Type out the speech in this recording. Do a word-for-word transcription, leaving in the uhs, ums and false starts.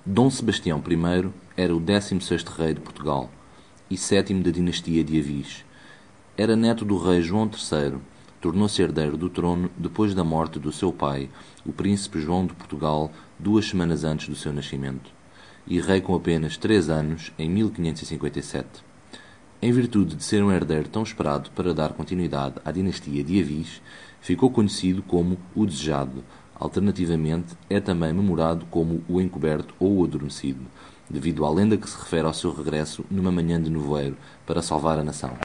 Dom Sebastião I era o décimo sexto rei de Portugal e sétimo da dinastia de Avis. Era neto do rei João terceiro, tornou-se herdeiro do trono depois da morte do seu pai, o príncipe João de Portugal, duas semanas antes do seu nascimento, e rei com apenas três anos em mil quinhentos e cinquenta e sete. Em virtude de ser um herdeiro tão esperado para dar continuidade à dinastia de Avis, ficou conhecido como o Desejado. Alternativamente, é também memorado como o Encoberto ou o Adormecido, devido à lenda que se refere ao seu regresso numa manhã de nevoeiro para salvar a nação.